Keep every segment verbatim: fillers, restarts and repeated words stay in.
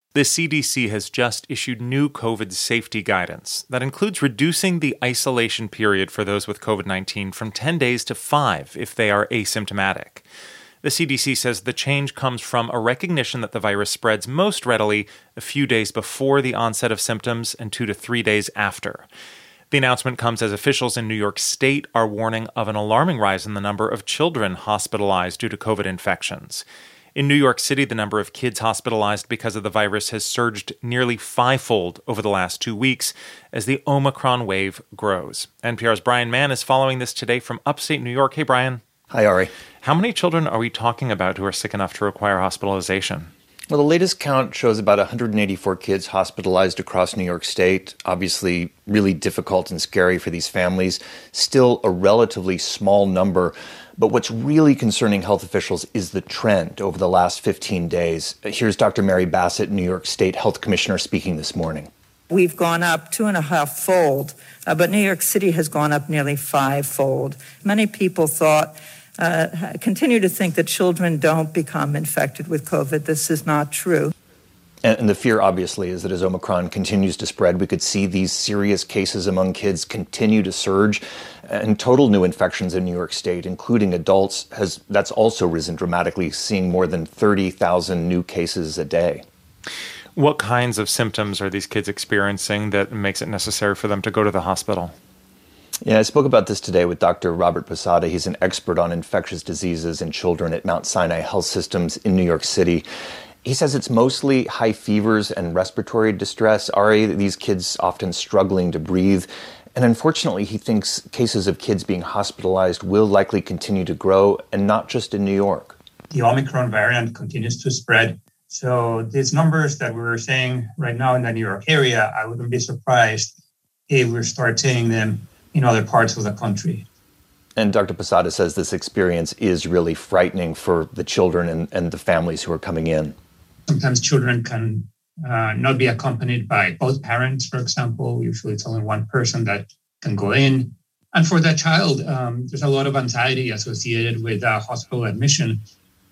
The C D C has just issued new COVID safety guidance that includes reducing the isolation period for those with COVID nineteen from ten days to five if they are asymptomatic. The C D C says the change comes from a recognition that the virus spreads most readily a few days before the onset of symptoms and two to three days after. The announcement comes as officials in New York State are warning of an alarming rise in the number of children hospitalized due to COVID infections. In New York City, the number of kids hospitalized because of the virus has surged nearly fivefold over the last two weeks as the Omicron wave grows. N P R's Brian Mann is following this today from upstate New York. Hey, Brian. Hi, Ari. How many children are we talking about who are sick enough to require hospitalization? Well, the latest count shows about one hundred eighty-four kids hospitalized across New York State. Obviously, really difficult and scary for these families. Still a relatively small number. But what's really concerning health officials is the trend over the last fifteen days. Here's Doctor Mary Bassett, New York State Health Commissioner, speaking this morning. We've gone up two and a half fold, uh, but New York City has gone up nearly five fold. Many people thought, uh, continue to think that children don't become infected with COVID. This is not true. And the fear, obviously, is that as Omicron continues to spread, we could see these serious cases among kids continue to surge. And total new infections in New York State, including adults, has that's also risen dramatically, seeing more than thirty thousand new cases a day. What kinds of symptoms are these kids experiencing that makes it necessary for them to go to the hospital? Yeah, I spoke about this today with Doctor Robert Posada. He's an expert on infectious diseases in children at Mount Sinai Health Systems in New York City. He says it's mostly high fevers and respiratory distress. Ari, these kids often struggling to breathe. And unfortunately, he thinks cases of kids being hospitalized will likely continue to grow, and not just in New York. The Omicron variant continues to spread. So these numbers that we're seeing right now in the New York area, I wouldn't be surprised if we start seeing them in other parts of the country. And Doctor Posada says this experience is really frightening for the children and, and the families who are coming in. Sometimes children can uh, not be accompanied by both parents, for example. Usually it's only one person that can go in. And for that child, um, there's a lot of anxiety associated with uh, hospital admission.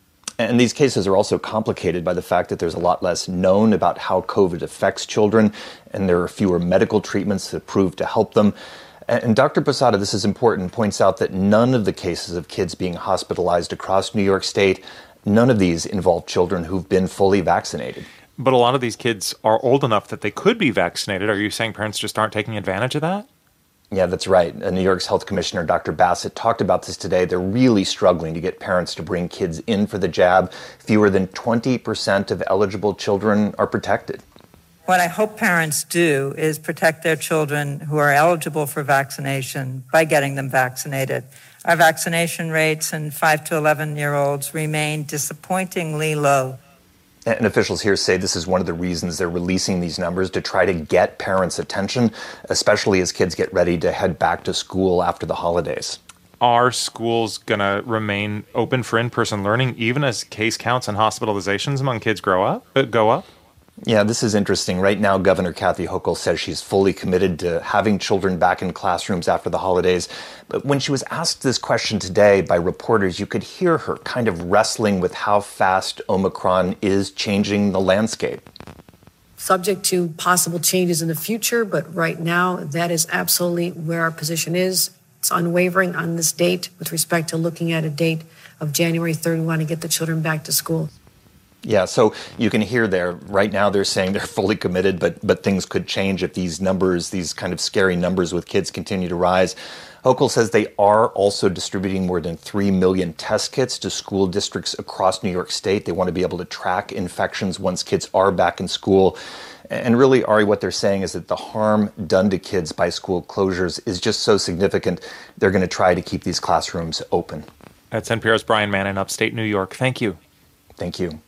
And these cases are also complicated by the fact that there's a lot less known about how COVID affects children, and there are fewer medical treatments that prove to help them. And Doctor Posada, this is important, points out that none of the cases of kids being hospitalized across New York State, none of these involve children who've been fully vaccinated. But a lot of these kids are old enough that they could be vaccinated. Are you saying parents just aren't taking advantage of that? Yeah, that's right. New York's Health Commissioner, Doctor Bassett, talked about this today. They're really struggling to get parents to bring kids in for the jab. Fewer than twenty percent of eligible children are protected. What I hope parents do is protect their children who are eligible for vaccination by getting them vaccinated. Our vaccination rates in five to eleven-year-olds remain disappointingly low. And officials here say this is one of the reasons they're releasing these numbers, to try to get parents' attention, especially as kids get ready to head back to school after the holidays. Are schools going to remain open for in-person learning even as case counts and hospitalizations among kids grow up, uh, go up? Yeah, this is interesting. Right now, Governor Kathy Hochul says she's fully committed to having children back in classrooms after the holidays. But when she was asked this question today by reporters, you could hear her kind of wrestling with how fast Omicron is changing the landscape. Subject to possible changes in the future, but right now, that is absolutely where our position is. It's unwavering on this date with respect to looking at a date of January third. We want to get the children back to school. Yeah, so you can hear there, right now they're saying they're fully committed, but but things could change if these numbers, these kind of scary numbers with kids continue to rise. Hochul says they are also distributing more than three million test kits to school districts across New York State. They want to be able to track infections once kids are back in school. And really, Ari, what they're saying is that the harm done to kids by school closures is just so significant, they're going to try to keep these classrooms open. That's N P R's Brian Mann in upstate New York. Thank you. Thank you.